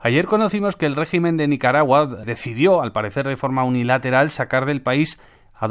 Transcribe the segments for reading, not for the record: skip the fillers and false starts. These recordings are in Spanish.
Ayer conocimos que el régimen de Nicaragua decidió, al parecer de forma unilateral, sacar del país a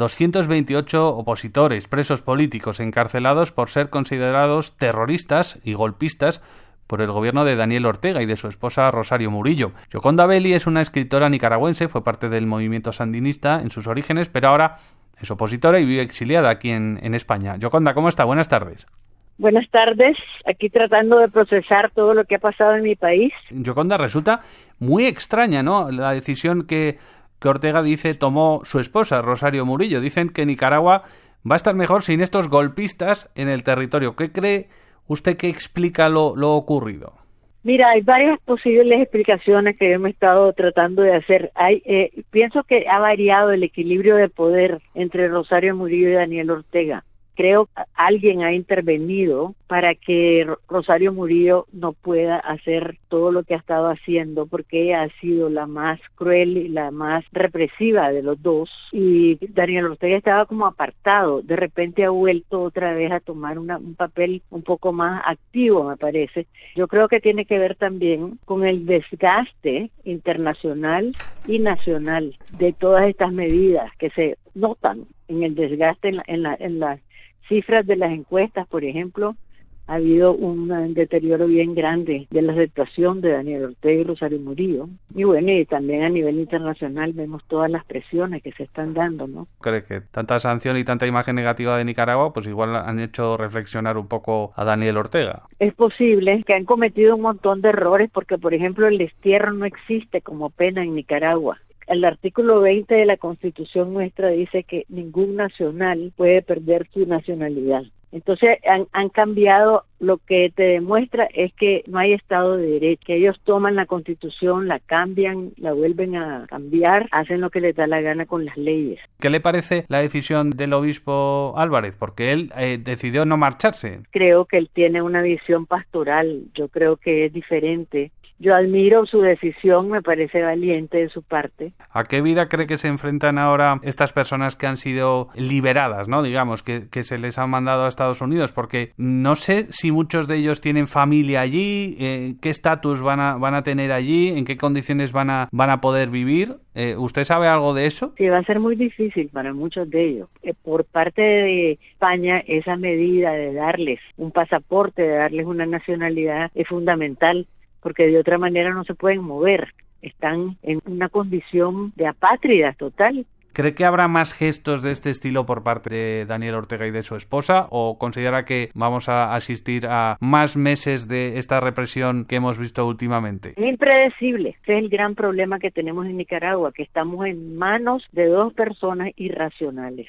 228 opositores, presos políticos encarcelados por ser considerados terroristas y golpistas por el gobierno de Daniel Ortega y de su esposa Rosario Murillo. Yoconda Belli es una escritora nicaragüense, fue parte del movimiento sandinista en sus orígenes, pero ahora es opositora y vive exiliada aquí en España. Yoconda, ¿cómo está? Buenas tardes. Buenas tardes, aquí tratando de procesar todo lo que ha pasado en mi país. Yoconda, resulta muy extraña, ¿no?, la decisión que Ortega dice tomó su esposa, Rosario Murillo. Dicen que Nicaragua va a estar mejor sin estos golpistas en el territorio. ¿Qué cree usted que explica lo ocurrido? Mira, hay varias posibles explicaciones que yo me he estado tratando de hacer. Pienso que ha variado el equilibrio de poder entre Rosario Murillo y Daniel Ortega. Creo que alguien ha intervenido para que Rosario Murillo no pueda hacer todo lo que ha estado haciendo, porque ella ha sido la más cruel y la más represiva de los dos, y Daniel Ortega estaba como apartado. De repente ha vuelto otra vez a tomar un papel un poco más activo, me parece. Yo creo que tiene que ver también con el desgaste internacional y nacional de todas estas medidas que se notan en el desgaste en las cifras de las encuestas. Por ejemplo, ha habido un deterioro bien grande de la aceptación de Daniel Ortega y Rosario Murillo. Y bueno, y también a nivel internacional vemos todas las presiones que se están dando, ¿no? ¿Cree que tanta sanción y tanta imagen negativa de Nicaragua pues igual han hecho reflexionar un poco a Daniel Ortega? Es posible que han cometido un montón de errores porque, por ejemplo, el destierro no existe como pena en Nicaragua. El artículo 20 de la Constitución nuestra dice que ningún nacional puede perder su nacionalidad. Entonces han cambiado. Lo que te demuestra es que no hay Estado de Derecho, que ellos toman la Constitución, la cambian, la vuelven a cambiar, hacen lo que les da la gana con las leyes. ¿Qué le parece la decisión del obispo Álvarez? Porque él decidió no marcharse. Creo que él tiene una visión pastoral, yo creo que es diferente. Yo admiro su decisión, me parece valiente de su parte. ¿A qué vida cree que se enfrentan ahora estas personas que han sido liberadas, ¿no? Digamos, que se les han mandado a Estados Unidos? Porque no sé si muchos de ellos tienen familia allí, qué estatus van a tener allí, en qué condiciones van a poder vivir. ¿Usted sabe algo de eso? Sí, va a ser muy difícil para muchos de ellos. Por parte de España, esa medida de darles un pasaporte, de darles una nacionalidad, es fundamental, porque de otra manera no se pueden mover. Están en una condición de apátridas total. ¿Cree que habrá más gestos de este estilo por parte de Daniel Ortega y de su esposa, o considera que vamos a asistir a más meses de esta represión que hemos visto últimamente? Es impredecible. Ese es el gran problema que tenemos en Nicaragua, que estamos en manos de dos personas irracionales.